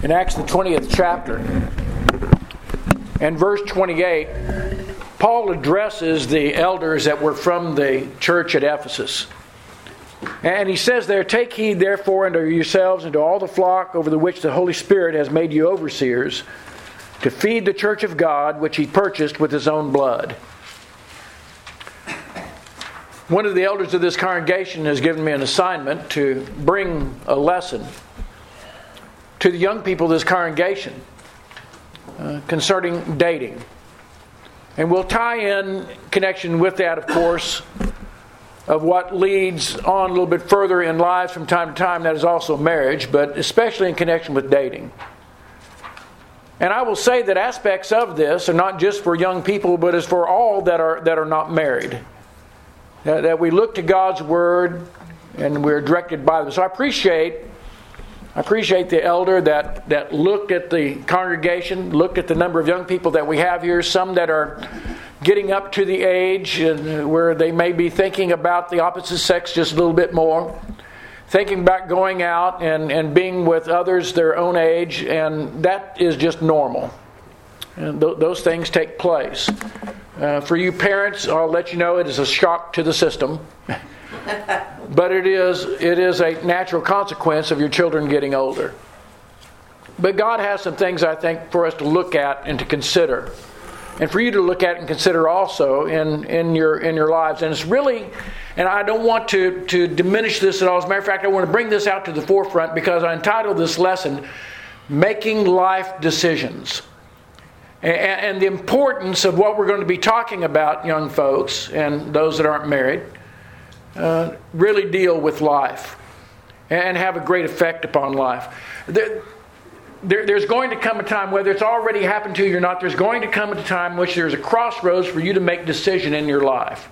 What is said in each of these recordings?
in Acts the 20th chapter and verse 28, Paul addresses the elders that were from the church at Ephesus. And he says there, "Take heed therefore unto yourselves and to all the flock over the which the Holy Spirit has made you overseers, to feed the church of God which he purchased with his own blood." One of the elders of this congregation has given me an assignment to bring a lesson to the young people of this congregation concerning dating. And we'll tie in connection with that, of course, of what leads on a little bit further in lives from time to time. That is also marriage, but especially in connection with dating. And I will say that aspects of this are not just for young people, but is for all that are not married. That we look to God's Word and we're directed by them. So I appreciate the elder that looked at the congregation, looked at the number of young people that we have here, some that are getting up to the age where they may be thinking about the opposite sex just a little bit more, thinking about going out and being with others their own age, and that is just normal. And those things take place. For you parents, I'll let you know it is a shock to the system. But it is a natural consequence of your children getting older. But God has some things, I think, for us to look at and to consider. And for you to look at and consider also in your lives. And it's really, and I don't want to diminish this at all. As a matter of fact, I want to bring this out to the forefront because I entitled this lesson, Making Life Decisions. And the importance of what we're going to be talking about, young folks and those that aren't married, really deal with life and have a great effect upon life. There's going to come a time, whether it's already happened to you or not, there's going to come a time in which there's a crossroads for you to make a decision in your life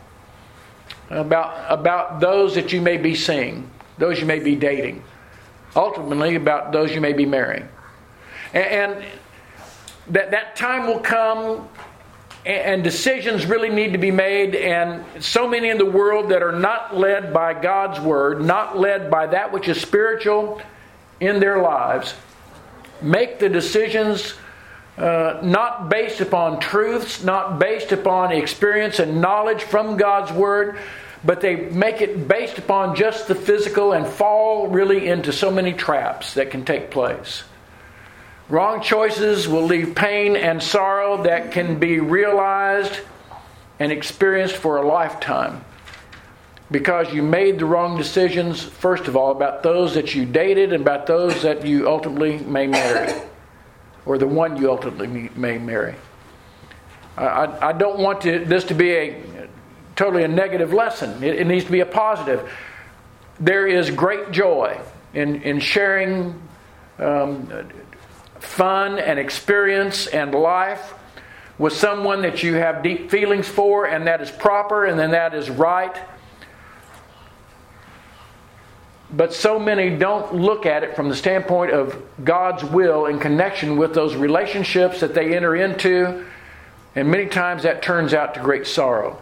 about those that you may be seeing, those you may be dating, ultimately about those you may be marrying. And that time will come and decisions really need to be made, and so many in the world that are not led by God's Word, not led by that which is spiritual in their lives, make the decisions not based upon truths, not based upon experience and knowledge from God's Word, but they make it based upon just the physical and fall really into so many traps that can take place. Wrong choices will leave pain and sorrow that can be realized and experienced for a lifetime. Because you made the wrong decisions, first of all, about those that you dated and about those that you ultimately may marry. Or the one you ultimately may marry. I don't want this to be totally a negative lesson. It needs to be a positive. There is great joy in sharing fun and experience and life with someone that you have deep feelings for, and that is proper and then that is right. But so many don't look at it from the standpoint of God's will in connection with those relationships that they enter into, and many times that turns out to great sorrow.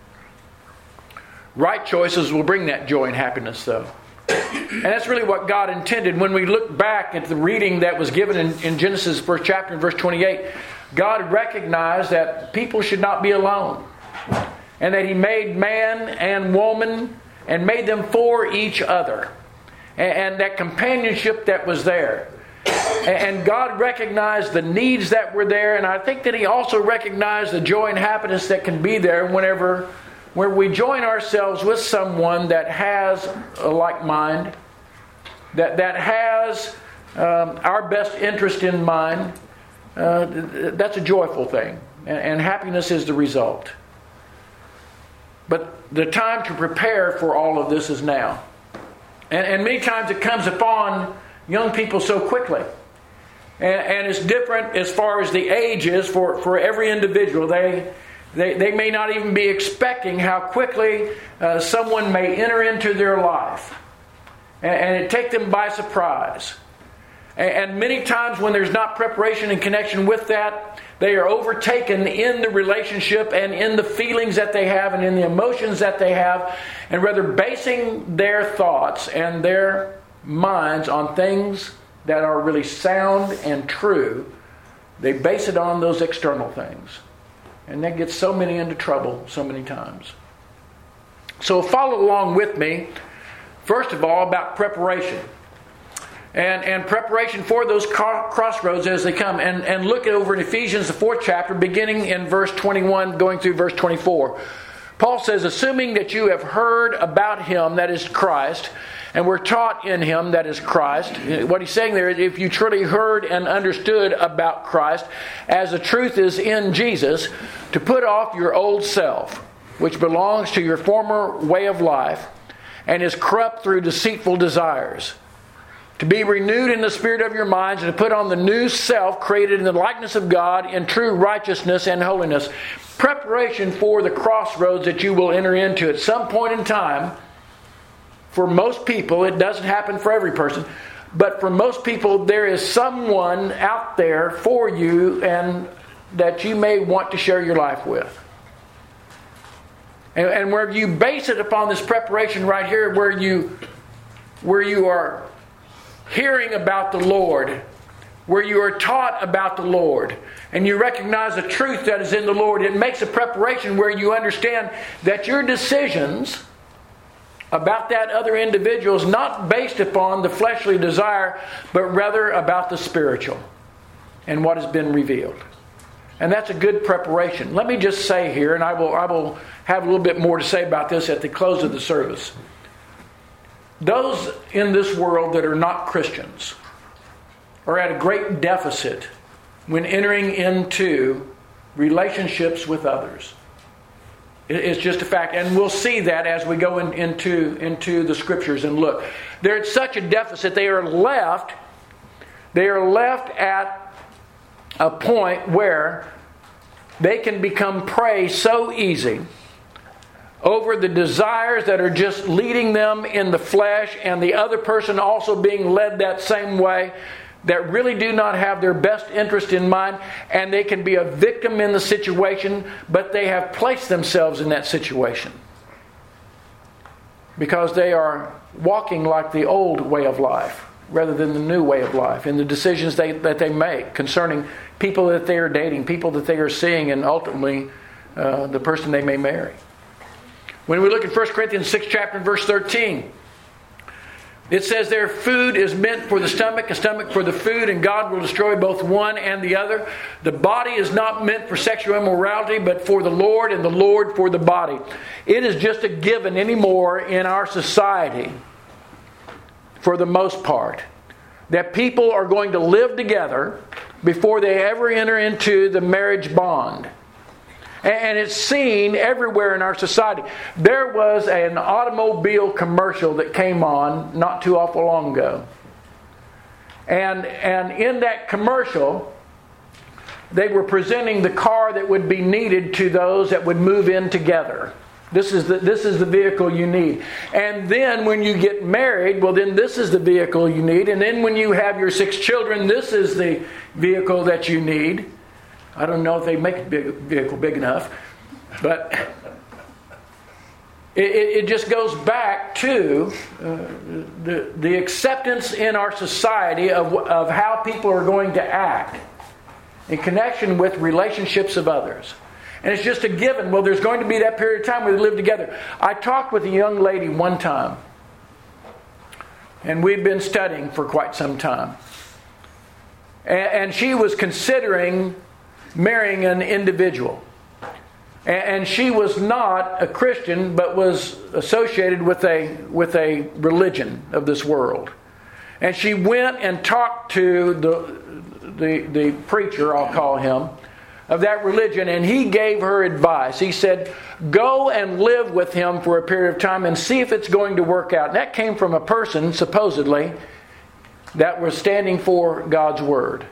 Right choices will bring that joy and happiness, though. And that's really what God intended. When we look back at the reading that was given in Genesis 1st chapter and verse 28, God recognized that people should not be alone. And that He made man and woman and made them for each other. And that companionship that was there. And God recognized the needs that were there. And I think that He also recognized the joy and happiness that can be there whenever we join ourselves with someone that has a like mind, that has our best interest in mind. That's a joyful thing. And happiness is the result. But the time to prepare for all of this is now. And many times it comes upon young people so quickly. And it's different as far as the age is for every individual. They may not even be expecting how quickly someone may enter into their life. And it take them by surprise. And many times when there's not preparation in connection with that, they are overtaken in the relationship and in the feelings that they have and in the emotions that they have, and rather basing their thoughts and their minds on things that are really sound and true, they base it on those external things. And that gets so many into trouble so many times. So follow along with me, first of all, about preparation. And preparation for those crossroads as they come. And look over in Ephesians, the 4th chapter, beginning in verse 21, going through verse 24. Paul says, assuming that you have heard about Him, that is Christ, and were taught in Him, that is Christ. What he's saying there is, if you truly heard and understood about Christ, as the truth is in Jesus, to put off your old self, which belongs to your former way of life, and is corrupt through deceitful desires. To be renewed in the spirit of your minds, and to put on the new self, created in the likeness of God, in true righteousness and holiness. Preparation for the crossroads that you will enter into at some point in time. For most people, it doesn't happen for every person, but for most people, there is someone out there for you and that you may want to share your life with. And where you base it upon this preparation right here, where you are hearing about the Lord, where you are taught about the Lord, and you recognize the truth that is in the Lord, it makes a preparation where you understand that your decisions about that other individual is not based upon the fleshly desire, but rather about the spiritual and what has been revealed. And that's a good preparation. Let me just say here, and I will have a little bit more to say about this at the close of the service. Those in this world that are not Christians are at a great deficit when entering into relationships with others. It's just a fact. And we'll see that as we go into the Scriptures and look. They're at such a deficit, they are left at a point where they can become prey so easy over the desires that are just leading them in the flesh, and the other person also being led that same way, that really do not have their best interest in mind, and they can be a victim in the situation, but they have placed themselves in that situation because they are walking like the old way of life rather than the new way of life, in the decisions that they make concerning people that they are dating, people that they are seeing, and ultimately the person they may marry. When we look at 1 Corinthians 6 chapter and verse 13, it says there, food is meant for the stomach, a stomach for the food, and God will destroy both one and the other. The body is not meant for sexual immorality, but for the Lord, and the Lord for the body. It is just a given anymore in our society, for the most part, that people are going to live together before they ever enter into the marriage bond. And it's seen everywhere in our society. There was an automobile commercial that came on not too awful long ago. And in that commercial, they were presenting the car that would be needed to those that would move in together. This is the vehicle you need. And then when you get married, well then this is the vehicle you need. And then when you have your 6 children, this is the vehicle that you need. I don't know if they make a vehicle big enough, but it just goes back to the acceptance in our society of how people are going to act in connection with relationships of others. And it's just a given. Well, there's going to be that period of time where they live together. I talked with a young lady one time, and we've been studying for quite some time. And she was considering marrying an individual. And she was not a Christian, but was associated with a religion of this world. And she went and talked to the preacher, I'll call him, of that religion, and he gave her advice. He said, go and live with him for a period of time and see if it's going to work out. And that came from a person, supposedly, that was standing for God's Word.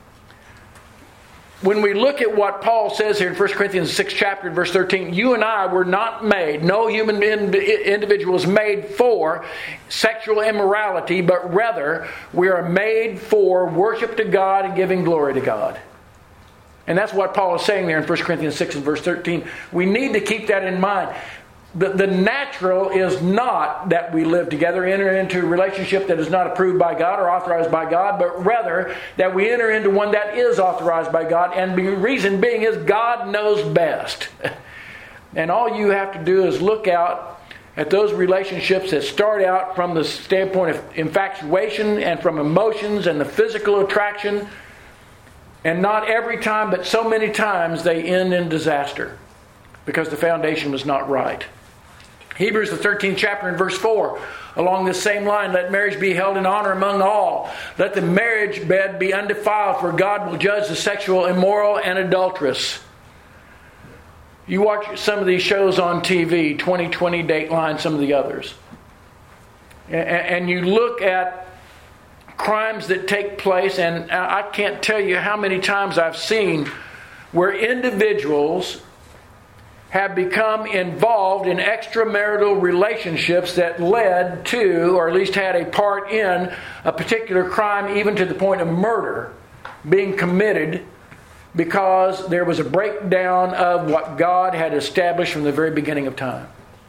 When we look at what Paul says here in 1 Corinthians 6 chapter and verse 13, you and I were not made, no human individual is made for sexual immorality, but rather we are made for worship to God and giving glory to God. And that's what Paul is saying there in 1 Corinthians 6 and verse 13. We need to keep that in mind. The natural is not that we live together, enter into a relationship that is not approved by God or authorized by God, but rather that we enter into one that is authorized by God. And the reason being is God knows best. And all you have to do is look out at those relationships that start out from the standpoint of infatuation and from emotions and the physical attraction. And not every time, but so many times they end in disaster because the foundation was not right. Hebrews, the 13th chapter and verse 4, along this same line, let marriage be held in honor among all. Let the marriage bed be undefiled, for God will judge the sexual, immoral, and adulterous. You watch some of these shows on TV, 2020, Dateline, some of the others. And you look at crimes that take place, and I can't tell you how many times I've seen where individuals have become involved in extramarital relationships that led to, or at least had a part in, a particular crime, even to the point of murder being committed because there was a breakdown of what God had established from the very beginning of time.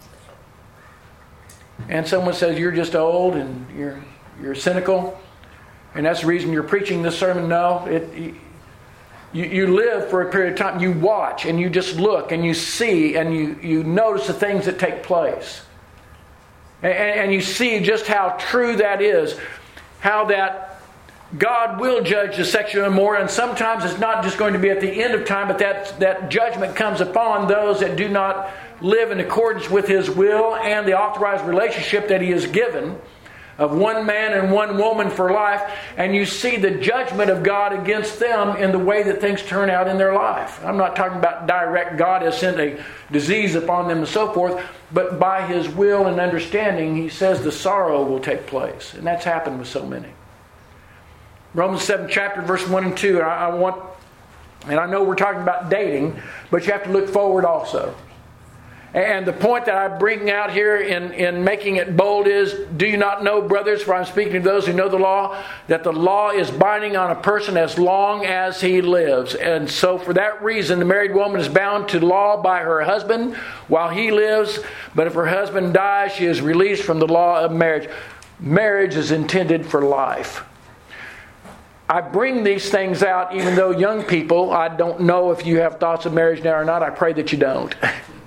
And someone says, you're just old and you're cynical, and that's the reason you're preaching this sermon. No, You live for a period of time. You watch and you just look and you see and you notice the things that take place. And you see just how true that is. How that God will judge the sexual immoral. And sometimes it's not just going to be at the end of time, but that judgment comes upon those that do not live in accordance with His will and the authorized relationship that He has given of one man and one woman for life, and you see the judgment of God against them in the way that things turn out in their life. I'm not talking about direct God has sent a disease upon them and so forth, but by His will and understanding, He says the sorrow will take place. And that's happened with so many. Romans 7 chapter verse 1 and 2, and I know we're talking about dating, but you have to look forward also. And the point that I bring out here in making it bold is, do you not know, brothers, for I'm speaking to those who know the law, that the law is binding on a person as long as he lives. And so for that reason, the married woman is bound to law by her husband while he lives. But if her husband dies, she is released from the law of marriage. Marriage is intended for life. I bring these things out even though young people, I don't know if you have thoughts of marriage now or not. I pray that you don't.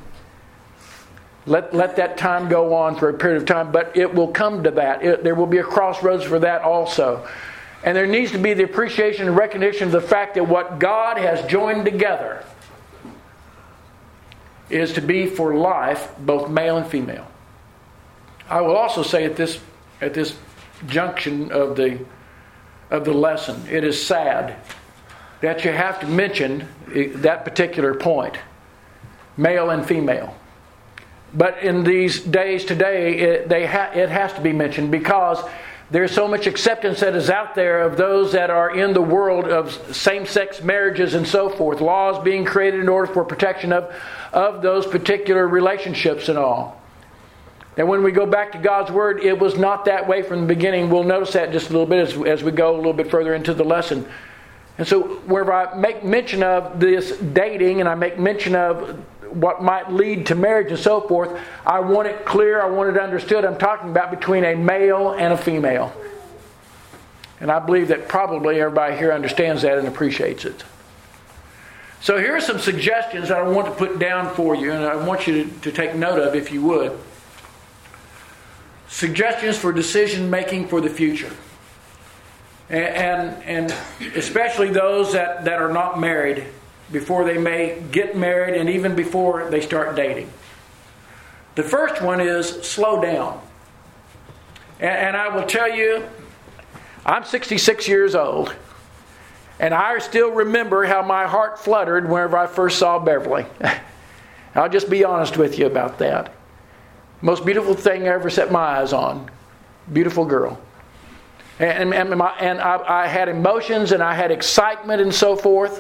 Let that time go on for a period of time, but it will come to that. There will be a crossroads for that also. And there needs to be the appreciation and recognition of the fact that what God has joined together is to be for life, both male and female. I will also say at this junction of the lesson, it is sad that you have to mention that particular point, male and female. But in these days today, it has to be mentioned because there's so much acceptance that is out there of those that are in the world of same-sex marriages and so forth. Laws being created in order for protection of those particular relationships and all. And when we go back to God's Word, it was not that way from the beginning. We'll notice that just a little bit as we go a little bit further into the lesson. And so wherever I make mention of this dating and I make mention of what might lead to marriage and so forth, I want it clear, I want it understood. I'm talking about between a male and a female. And I believe that probably everybody here understands that and appreciates it. So here are some suggestions that I want to put down for you, and I want you to take note of if you would. Suggestions for decision making for the future. And especially those that are not married, before they may get married and even before they start dating. The first one is slow down. And I will tell you, I'm 66 years old, and I still remember how my heart fluttered whenever I first saw Beverly. I'll just be honest with you about that. Most beautiful thing I ever set my eyes on. Beautiful girl. And I had emotions and I had excitement and so forth.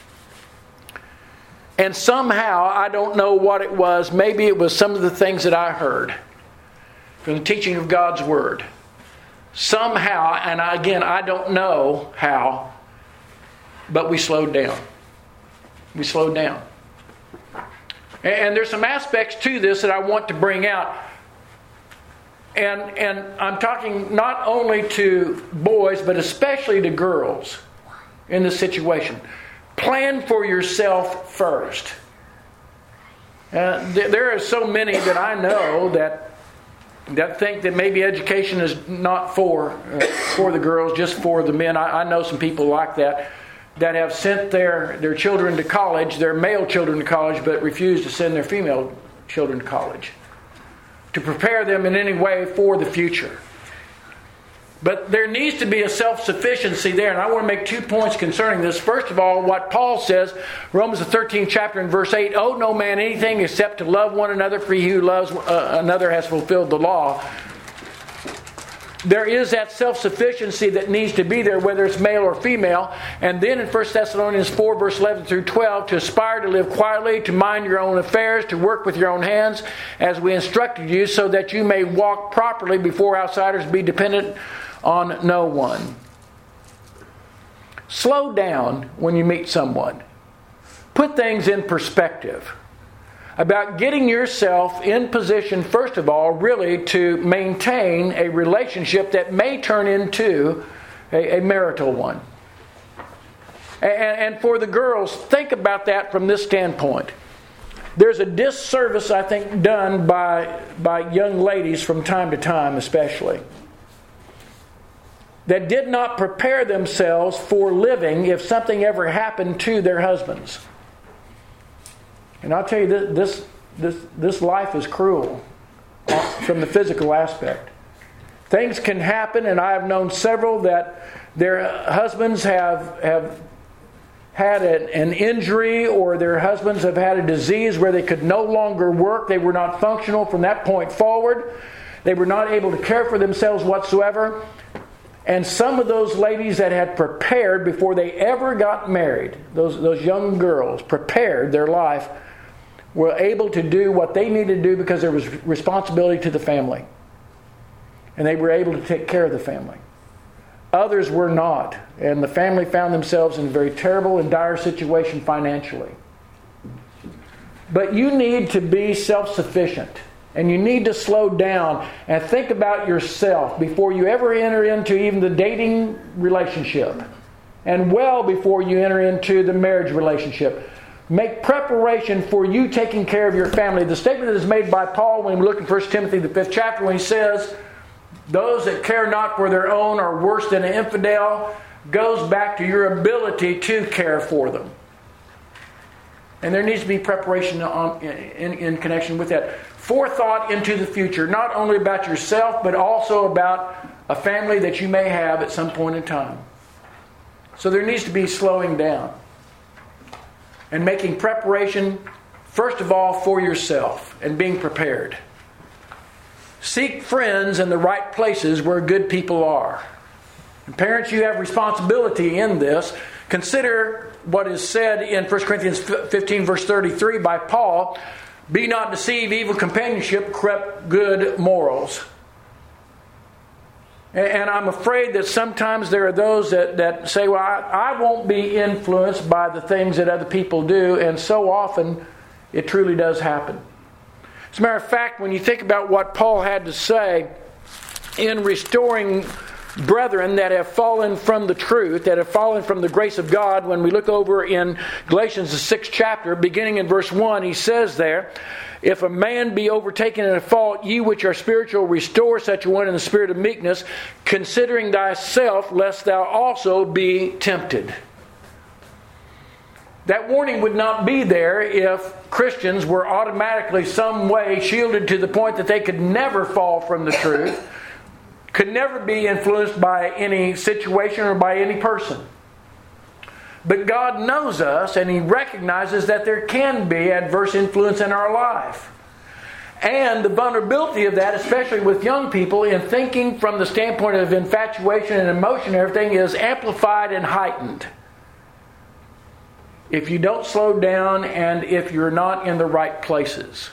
And somehow, I don't know what it was, maybe it was some of the things that I heard from the teaching of God's Word. Somehow, and I don't know how, but we slowed down. We slowed down. And there's some aspects to this that I want to bring out. And I'm talking not only to boys, but especially to girls in this situation. Plan for yourself first. There are so many that I know that think that maybe education is not for the girls, just for the men. I know some people like that have sent their children to college, their male children to college, but refuse to send their female children to college to prepare them in any way for the future. But there needs to be a self-sufficiency there, and I want to make 2 points concerning this. First of all, what Paul says, Romans the 13th chapter and verse 8, "Owe no man anything except to love one another, for he who loves another has fulfilled the law." There is that self-sufficiency that needs to be there, whether it's male or female. And then in 1 Thessalonians 4, verse 11 through 12, to aspire to live quietly, to mind your own affairs, to work with your own hands, as we instructed you, so that you may walk properly before outsiders, be dependent on no one. Slow down when you meet someone. Put things in perspective about getting yourself in position, first of all, really to maintain a relationship that may turn into a marital one. And for the girls, think about that from this standpoint. There's a disservice, I think, done by young ladies from time to time, especially, that did not prepare themselves for living if something ever happened to their husbands. And I'll tell you, this life is cruel from the physical aspect. Things can happen, and I have known several that their husbands have had an injury, or their husbands have had a disease where they could no longer work. They were not functional from that point forward. They were not able to care for themselves whatsoever. And some of those ladies that had prepared before they ever got married, those young girls prepared their life, were able to do what they needed to do because there was responsibility to the family. And they were able to take care of the family. Others were not. And the family found themselves in a very terrible and dire situation financially. But you need to be self-sufficient. And you need to slow down and think about yourself before you ever enter into even the dating relationship. And well before you enter into the marriage relationship. Make preparation for you taking care of your family. The statement that is made by Paul when we look in 1 Timothy, the 5th chapter, when he says, "Those that care not for their own are worse than an infidel," goes back to your ability to care for them. And there needs to be preparation in connection with that. Forethought into the future, not only about yourself, but also about a family that you may have at some point in time. So there needs to be slowing down and making preparation, first of all, for yourself and being prepared. Seek friends in the right places where good people are. And parents, you have responsibility in this. Consider what is said in 1 Corinthians 15, verse 33 by Paul, "Be not deceived, evil companionship corrupt good morals." And I'm afraid that sometimes there are those that say, "Well, I won't be influenced by the things that other people do," and so often it truly does happen. As a matter of fact, when you think about what Paul had to say in restoring brethren that have fallen from the truth, that have fallen from the grace of God, when we look over in Galatians the 6th chapter, beginning in verse 1, he says there, "If a man be overtaken in a fault, ye which are spiritual, restore such a one in the spirit of meekness, considering thyself, lest thou also be tempted." That warning would not be there if Christians were automatically some way shielded to the point that they could never fall from the truth, could never be influenced by any situation or by any person. But God knows us, and He recognizes that there can be adverse influence in our life. And the vulnerability of that, especially with young people, in thinking from the standpoint of infatuation and emotion and everything, is amplified and heightened if you don't slow down and if you're not in the right places.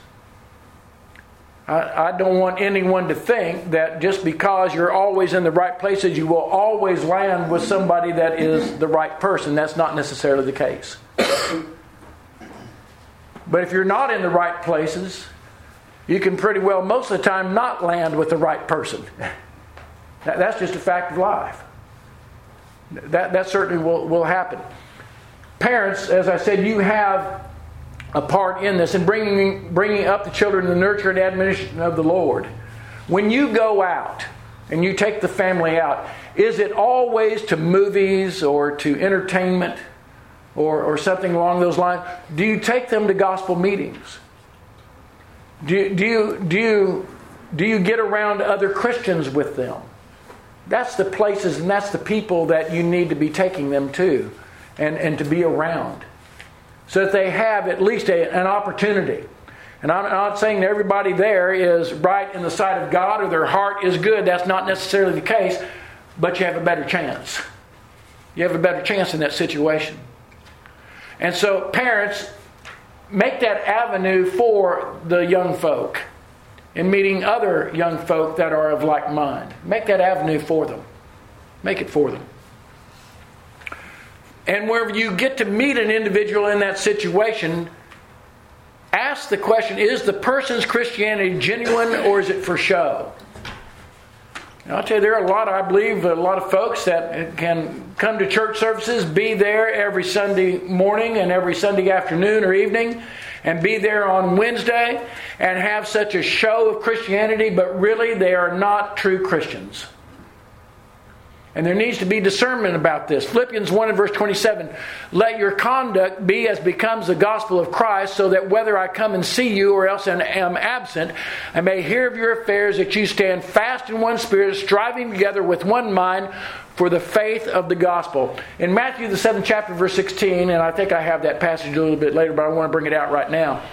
I don't want anyone to think that just because you're always in the right places, you will always land with somebody that is the right person. That's not necessarily the case. But if you're not in the right places, you can pretty well most of the time not land with the right person. That's just a fact of life. That certainly will happen. Parents, as I said, you have a part in this in bringing up the children in the nurture and admonition of the Lord. When you go out and you take the family out, is it always to movies or to entertainment or something along those lines? Do you take them to gospel meetings? Do you get around other Christians with them? That's the places and that's the people that you need to be taking them to and to be around, so that they have at least an opportunity. And I'm not saying that everybody there is right in the sight of God or their heart is good. That's not necessarily the case, but you have a better chance. You have a better chance in that situation. And so parents, make that avenue for the young folk in meeting other young folk that are of like mind. Make that avenue for them. Make it for them. And wherever you get to meet an individual in that situation, ask the question, is the person's Christianity genuine or is it for show? And I'll tell you, there are I believe a lot of folks that can come to church services, be there every Sunday morning and every Sunday afternoon or evening, and be there on Wednesday and have such a show of Christianity, but really they are not true Christians. And there needs to be discernment about this. Philippians 1 and verse 27. Let your conduct be as becomes the gospel of Christ, so that whether I come and see you or else am absent, I may hear of your affairs, that you stand fast in one spirit, striving together with one mind for the faith of the gospel. In Matthew the 7th chapter, verse 16, and I think I have that passage a little bit later, but I want to bring it out right now.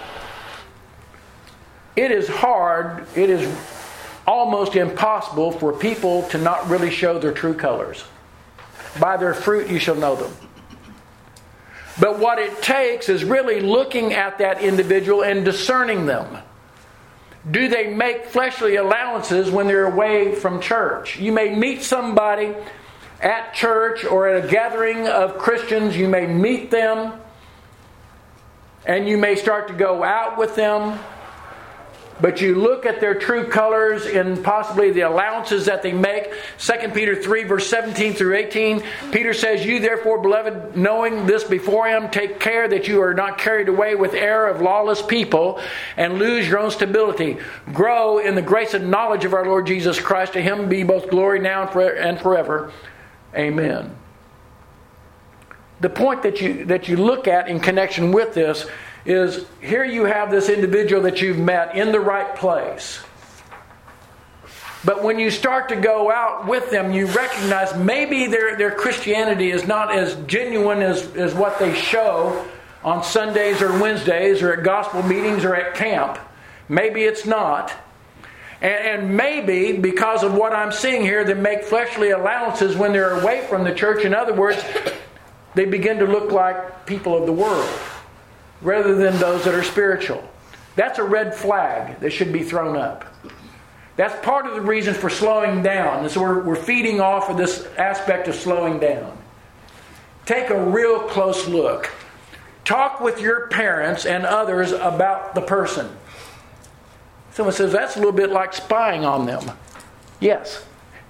It is hard, it is almost impossible for people to not really show their true colors. By their fruit you shall know them. But what it takes is really looking at that individual and discerning them. Do they make fleshly allowances when they're away from church? You may meet somebody at church or at a gathering of Christians. You may meet them and you may start to go out with them. But you look at their true colors and possibly the allowances that they make. 2 Peter 3 verse 17 through 18. Peter says, you therefore, beloved, knowing this before him, take care that you are not carried away with error of lawless people and lose your own stability. Grow in the grace and knowledge of our Lord Jesus Christ. To him be both glory now and forever. Amen. The point that you look at in connection with this is, here you have this individual that you've met in the right place. But when you start to go out with them, you recognize maybe their Christianity is not as genuine as what they show on Sundays or Wednesdays or at gospel meetings or at camp. Maybe it's not. And maybe because of what I'm seeing here, they make fleshly allowances when they're away from the church. In other words, they begin to look like people of the world rather than those that are spiritual. That's a red flag that should be thrown up. That's part of the reason for slowing down. So we're feeding off of this aspect of slowing down. Take a real close look. Talk with your parents and others about the person. Someone says, that's a little bit like spying on them. Yes.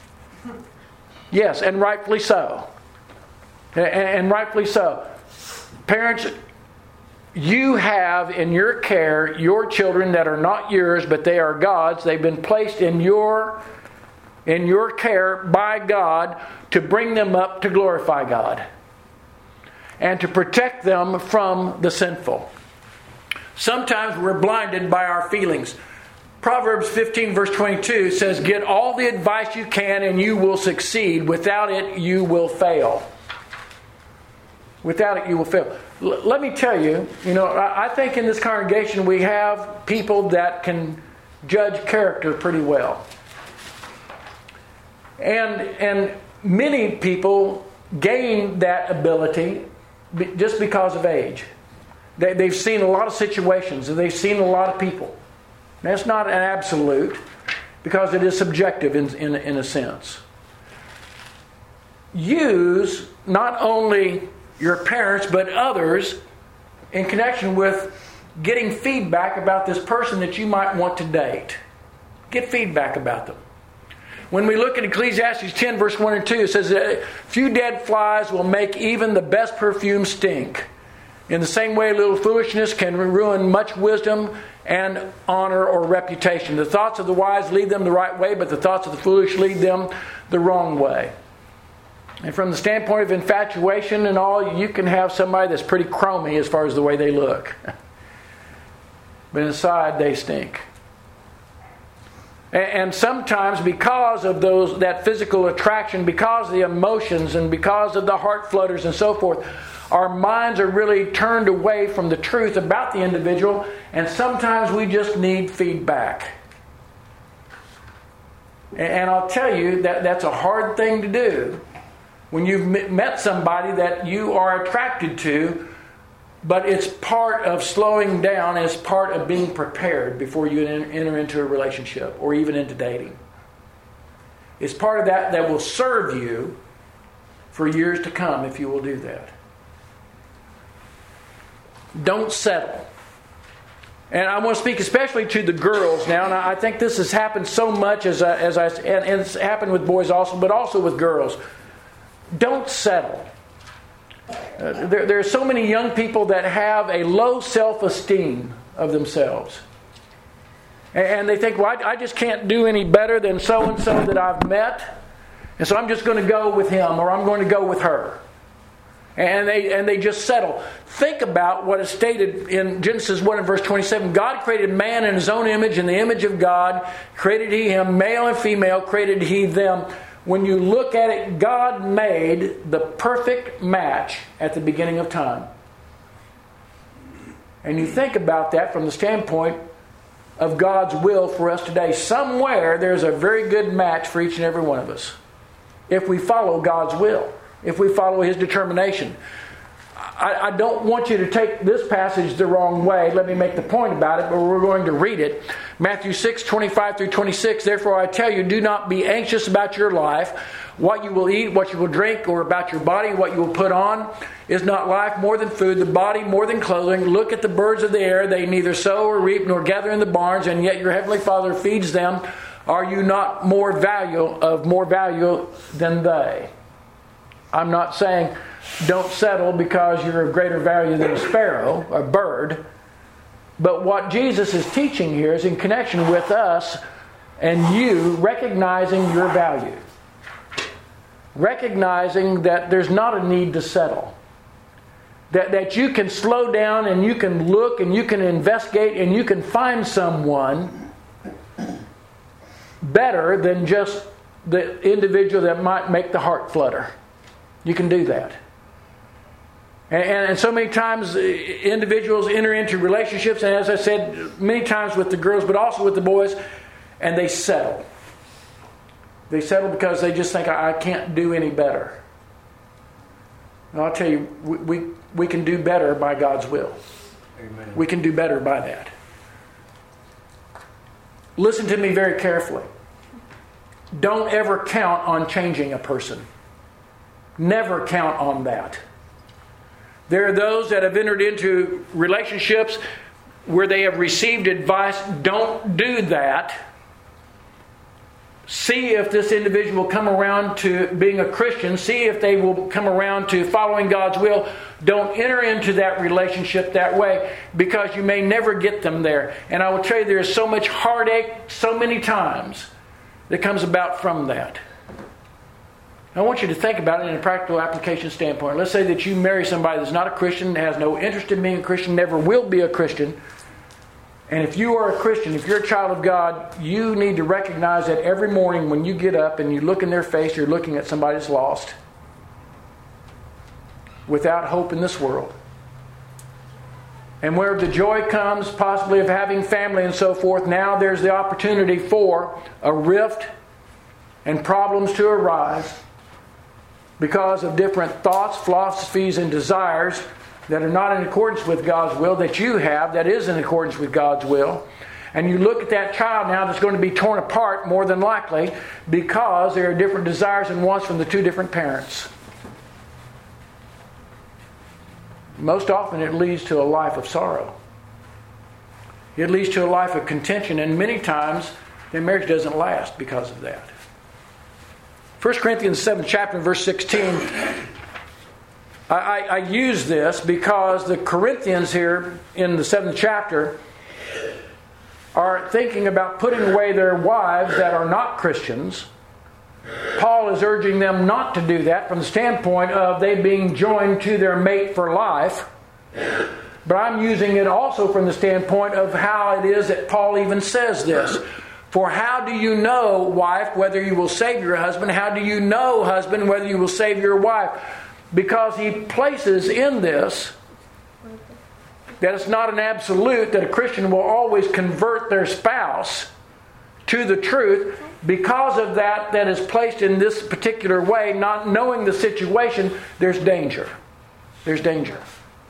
Yes, and rightfully so. And rightfully so. Parents, you have in your care your children that are not yours, but they are God's. They've been placed in your care by God to bring them up to glorify God and to protect them from the sinful. Sometimes we're blinded by our feelings. Proverbs 15 verse 22 says, get all the advice you can and you will succeed. Without it, you will fail. Without it, you will fail. Let me tell you, I think in this congregation we have people that can judge character pretty well. And many people gain that ability just because of age. They've seen a lot of situations and they've seen a lot of people. That's not an absolute, because it is subjective in a sense. Use not only your parents, but others in connection with getting feedback about this person that you might want to date. Get feedback about them. When we look at Ecclesiastes 10, verse 1 and 2, it says that few dead flies will make even the best perfume stink. In the same way, a little foolishness can ruin much wisdom and honor or reputation. The thoughts of the wise lead them the right way, but the thoughts of the foolish lead them the wrong way. And from the standpoint of infatuation and all, you can have somebody that's pretty chromy as far as the way they look. But inside, they stink. And sometimes because of that physical attraction, because of the emotions and because of the heart flutters and so forth, our minds are really turned away from the truth about the individual, and sometimes we just need feedback. And I'll tell you that that's a hard thing to do when you've met somebody that you are attracted to, but it's part of slowing down and it's part of being prepared before you enter into a relationship or even into dating. It's part of that will serve you for years to come if you will do that. Don't settle. And I want to speak especially to the girls now. And I think this has happened so much and it's happened with boys also, but also with girls. Don't settle. There are so many young people that have a low self-esteem of themselves. And they think, well, I just can't do any better than so-and-so that I've met. And so I'm just going to go with him or I'm going to go with her. And they just settle. Think about what is stated in Genesis 1 and verse 27. God created man in His own image. In the image of God created He him. Male and female created He them. When you look at it, God made the perfect match at the beginning of time. And you think about that from the standpoint of God's will for us today. Somewhere there's a very good match for each and every one of us. If we follow God's will. If we follow His determination. I don't want you to take this passage the wrong way. Let me make the point about it, but we're going to read it. Matthew 6, 25 through 26. Therefore I tell you, do not be anxious about your life, what you will eat, what you will drink, or about your body, what you will put on. Is not life more than food, the body more than clothing? Look at the birds of the air. They neither sow or reap nor gather in the barns, and yet your heavenly Father feeds them. Are you not more value than they? I'm not saying don't settle because you're of greater value than a sparrow, a bird. But what Jesus is teaching here is in connection with us and you recognizing your value. Recognizing that there's not a need to settle. That you can slow down and you can look and you can investigate and you can find someone better than just the individual that might make the heart flutter. You can do that. And so many times individuals enter into relationships, and as I said, many times with the girls, but also with the boys, and they settle. They settle because they just think, I can't do any better. And I'll tell you, we can do better by God's will. Amen. We can do better by that. Listen to me very carefully. Don't ever count on changing a person. Never count on that. There are those that have entered into relationships where they have received advice. Don't do that. See if this individual will come around to being a Christian. See if they will come around to following God's will. Don't enter into that relationship that way because you may never get them there. And I will tell you, there is so much heartache so many times that comes about from that. I want you to think about it in a practical application standpoint. Let's say that you marry somebody that's not a Christian, has no interest in being a Christian, never will be a Christian. And if you are a Christian, if you're a child of God, you need to recognize that every morning when you get up and you look in their face, you're looking at somebody that's lost, without hope in this world. And where the joy comes, possibly of having family and so forth, now there's the opportunity for a rift and problems to arise because of different thoughts, philosophies, and desires that are not in accordance with God's will, that you have, that is in accordance with God's will. And you look at that child now that's going to be torn apart more than likely because there are different desires and wants from the two different parents. Most often it leads to a life of sorrow. It leads to a life of contention, and many times the marriage doesn't last because of that. 1 Corinthians 7th chapter, verse 16. I use this because the Corinthians here in the 7th chapter are thinking about putting away their wives that are not Christians. Paul is urging them not to do that from the standpoint of they being joined to their mate for life. But I'm using it also from the standpoint of how it is that Paul even says this. For how do you know, wife, whether you will save your husband? How do you know, husband, whether you will save your wife? Because he places in this that it's not an absolute that a Christian will always convert their spouse to the truth. Because of that is placed in this particular way, not knowing the situation, there's danger. There's danger.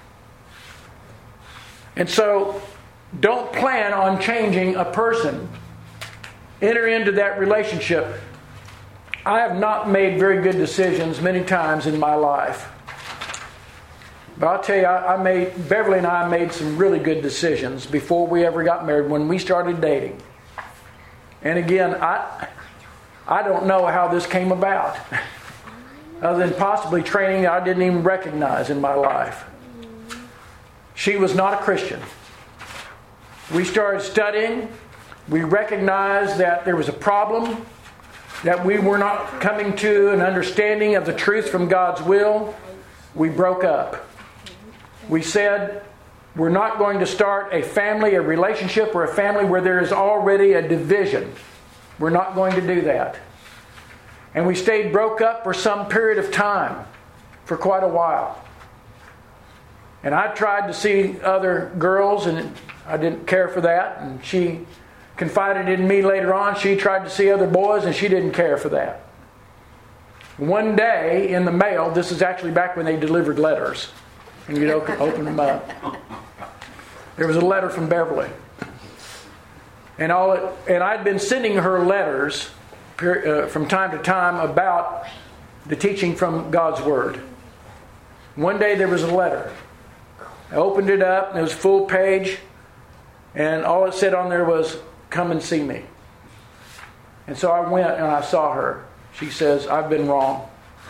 And so, don't plan on changing a person. Enter into that relationship. I have not made very good decisions many times in my life. But I'll tell you, Beverly and I made some really good decisions before we ever got married, when we started dating. And again, I don't know how this came about, other than possibly training I didn't even recognize in my life. She was not a Christian. We started studying. We recognized that there was a problem, that we were not coming to an understanding of the truth from God's will. We broke up. We said, we're not going to start a family, a relationship, or a family where there is already a division. We're not going to do that. And we stayed broke up for some period of time, for quite a while. And I tried to see other girls, and I didn't care for that. And she confided in me later on. She tried to see other boys, and she didn't care for that. One day in the mail, this is actually back when they delivered letters, and you'd open them up. There was a letter from Beverly. And I'd been sending her letters from time to time about the teaching from God's Word. One day there was a letter. I opened it up, and it was full page, and all it said on there was, "Come and see me." And so I went and I saw her. She says, "I've been wrong.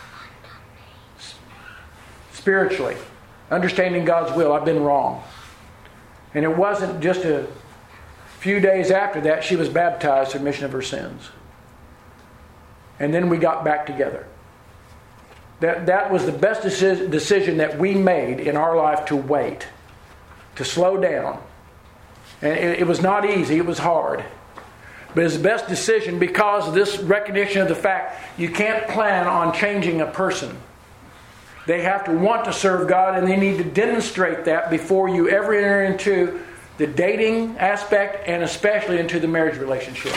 Spiritually, understanding God's will, I've been wrong." And it wasn't just a few days after that, she was baptized for remission of her sins. And then we got back together. That was the best decision that we made in our life, to wait, to slow down. And it was not easy, it was hard. But it's the best decision because of this recognition of the fact you can't plan on changing a person. They have to want to serve God, and they need to demonstrate that before you ever enter into the dating aspect, and especially into the marriage relationship.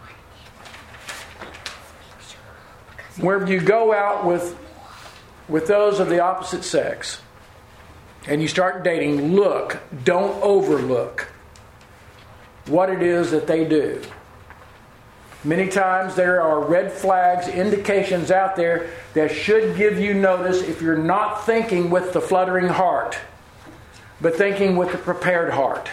Wherever you go out with those of the opposite sex and you start dating, don't overlook what it is that they do. Many times there are red flags, indications out there that should give you notice if you're not thinking with the fluttering heart, but thinking with the prepared heart.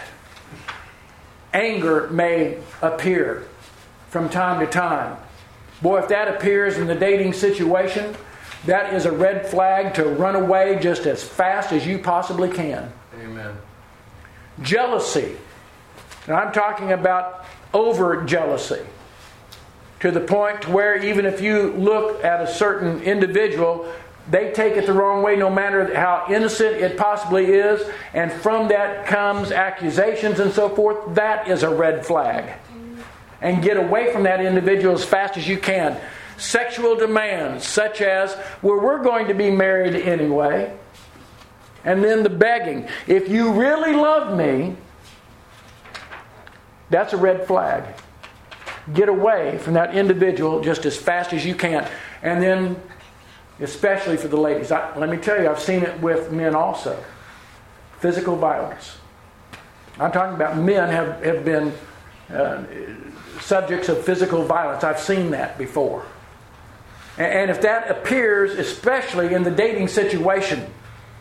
Anger may appear from time to time. Boy, if that appears in the dating situation, that is a red flag to run away just as fast as you possibly can. Amen. Jealousy. And I'm talking about over jealousy. To the point where even if you look at a certain individual, they take it the wrong way no matter how innocent it possibly is. And from that comes accusations and so forth. That is a red flag. And get away from that individual as fast as you can. Sexual demands such as, well, we're going to be married anyway. And then the begging. If you really love me, that's a red flag. Get away from that individual just as fast as you can. And then, especially for the ladies, let me tell you, I've seen it with men also. Physical violence. I'm talking about men have been subjects of physical violence. I've seen that before. And if that appears, especially in the dating situation,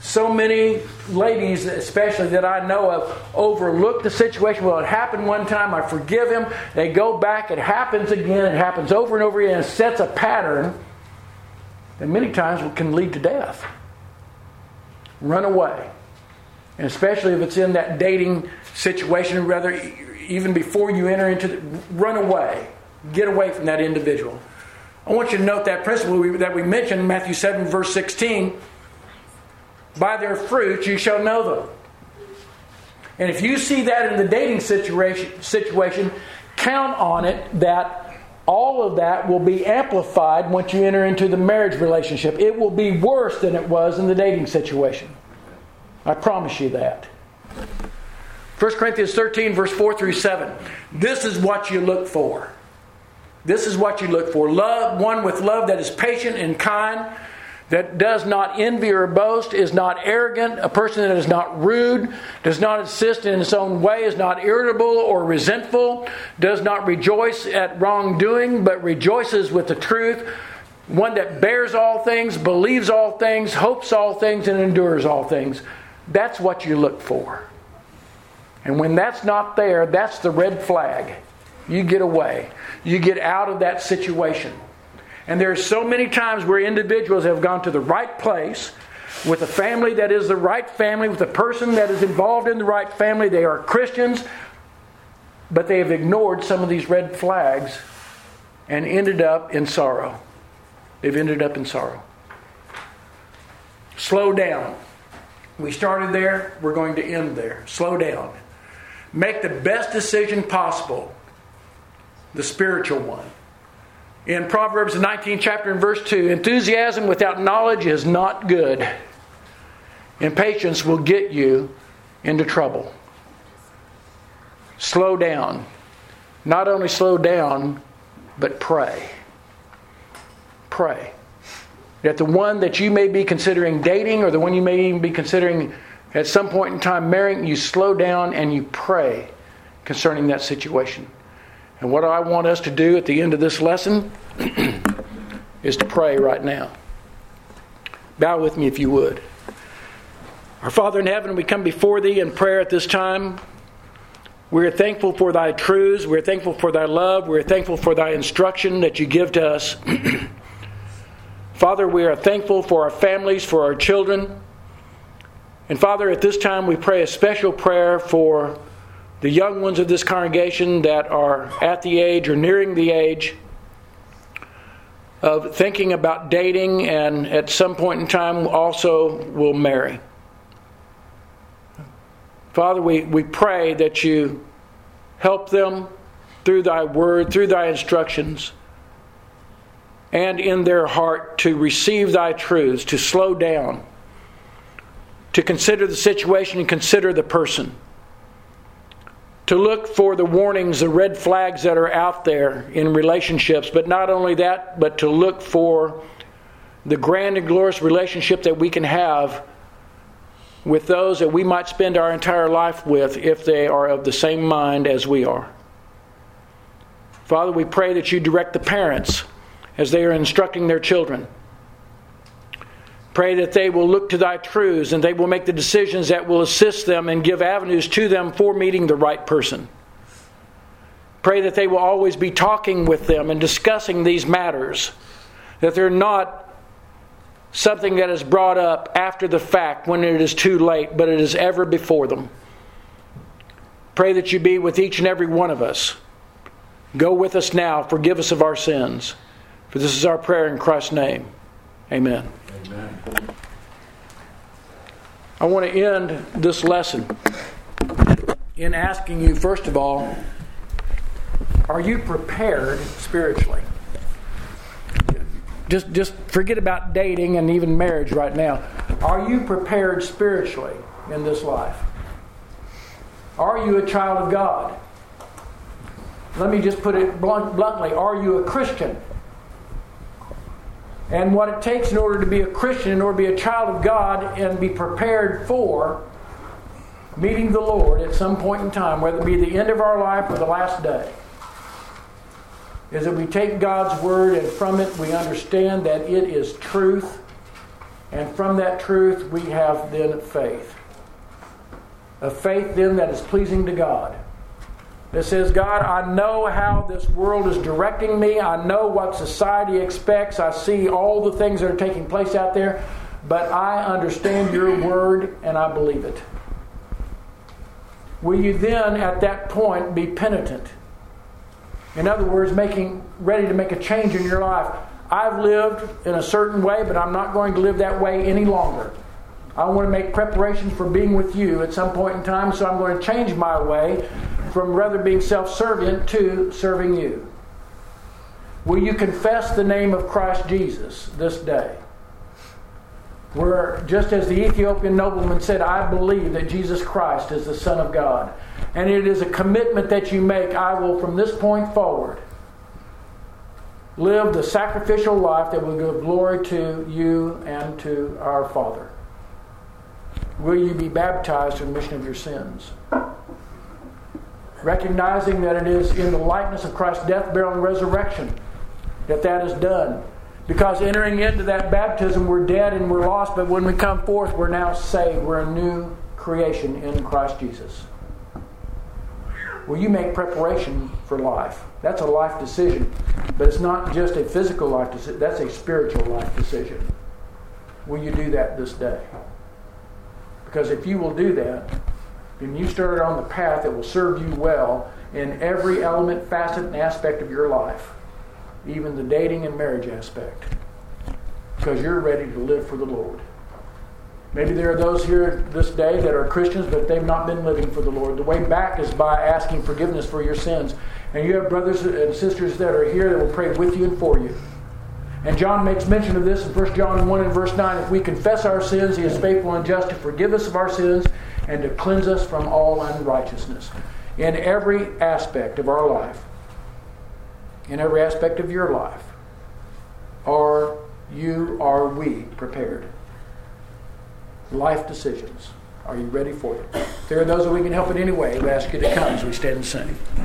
So many ladies, especially that I know of, overlook the situation. Well, it happened one time, I forgive him. They go back, it happens again, it happens over and over again, and it sets a pattern that many times can lead to death. Run away. And especially if it's in that dating situation, rather, even before you enter into run away. Get away from that individual. I want you to note that principle that we mentioned in Matthew 7, verse 16. By their fruits you shall know them. And if you see that in the dating situation, count on it that all of that will be amplified once you enter into the marriage relationship. It will be worse than it was in the dating situation. I promise you that. 1 Corinthians 13, verse 4 through 7. This is what you look for. This is what you look for. Love, one with love that is patient and kind, that does not envy or boast, is not arrogant, a person that is not rude, does not insist in his own way, is not irritable or resentful, does not rejoice at wrongdoing, but rejoices with the truth, one that bears all things, believes all things, hopes all things, and endures all things. That's what you look for. And when that's not there, that's the red flag. You get away. You get out of that situation. And there's so many times where individuals have gone to the right place with a family that is the right family, with a person that is involved in the right family. They are Christians, but they have ignored some of these red flags and ended up in sorrow. They've ended up in sorrow. Slow down. We started there, we're going to end there. Slow down. Make the best decision possible. The spiritual one. In Proverbs, the 19th chapter and verse 2, enthusiasm without knowledge is not good. Impatience will get you into trouble. Slow down. Not only slow down, but pray. Pray. That the one that you may be considering dating, or the one you may even be considering at some point in time marrying, you slow down and you pray concerning that situation. And what I want us to do at the end of this lesson is to pray right now. Bow with me if you would. Our Father in heaven, we come before Thee in prayer at this time. We are thankful for Thy truths. We are thankful for Thy love. We are thankful for Thy instruction that You give to us. Father, we are thankful for our families, for our children. And Father, at this time we pray a special prayer for the young ones of this congregation that are at the age or nearing the age of thinking about dating and at some point in time also will marry. Father, we pray that You help them through Thy word, through Thy instructions, and in their heart to receive Thy truths, to slow down, to consider the situation and consider the person. To look for the warnings, the red flags that are out there in relationships. But not only that, but to look for the grand and glorious relationship that we can have with those that we might spend our entire life with if they are of the same mind as we are. Father, we pray that You direct the parents as they are instructing their children. Pray that they will look to Thy truths and they will make the decisions that will assist them and give avenues to them for meeting the right person. Pray that they will always be talking with them and discussing these matters. That they're not something that is brought up after the fact when it is too late, but it is ever before them. Pray that You be with each and every one of us. Go with us now. Forgive us of our sins. For this is our prayer in Christ's name. Amen. Amen. I want to end this lesson in asking you, first of all, are you prepared spiritually? Just forget about dating and even marriage right now. Are you prepared spiritually in this life? Are you a child of God? Let me just put it bluntly. Are you a Christian? And what it takes in order to be a Christian, in order to be a child of God and be prepared for meeting the Lord at some point in time, whether it be the end of our life or the last day, is that we take God's Word and from it we understand that it is truth And from that truth we have then faith. A faith then that is pleasing to God. That says, God, I know how this world is directing me. I know what society expects. I see all the things that are taking place out there. But I understand your word and I believe it. Will you then at that point be penitent? In other words, ready to make a change in your life. I've lived in a certain way, but I'm not going to live that way any longer. I want to make preparations for being with you at some point in time, so I'm going to change my way from rather being self-serving to serving you. Will you confess the name of Christ Jesus this day? Where, just as the Ethiopian nobleman said, I believe that Jesus Christ is the Son of God. And it is a commitment that you make. I will, from this point forward, live the sacrificial life that will give glory to you and to our Father. Will you be baptized for the remission of your sins? Recognizing that it is in the likeness of Christ's death, burial, and resurrection that is done. Because entering into that baptism, we're dead and we're lost, but when we come forth, we're now saved. We're a new creation in Christ Jesus. Will you make preparation for life? That's a life decision. But it's not just a physical life decision. That's a spiritual life decision. Will you do that this day? Because if you will do that, then you start on the path that will serve you well in every element, facet, and aspect of your life. Even the dating and marriage aspect. Because you're ready to live for the Lord. Maybe there are those here this day that are Christians, but they've not been living for the Lord. The way back is by asking forgiveness for your sins. And you have brothers and sisters that are here that will pray with you and for you. And John makes mention of this in 1 John 1 and verse 9. If we confess our sins, He is faithful and just to forgive us of our sins and to cleanse us from all unrighteousness. In every aspect of our life, in every aspect of your life, are we prepared? Life decisions. Are you ready for them? If there are those that we can help in any way, we ask you to come as we stand and sing.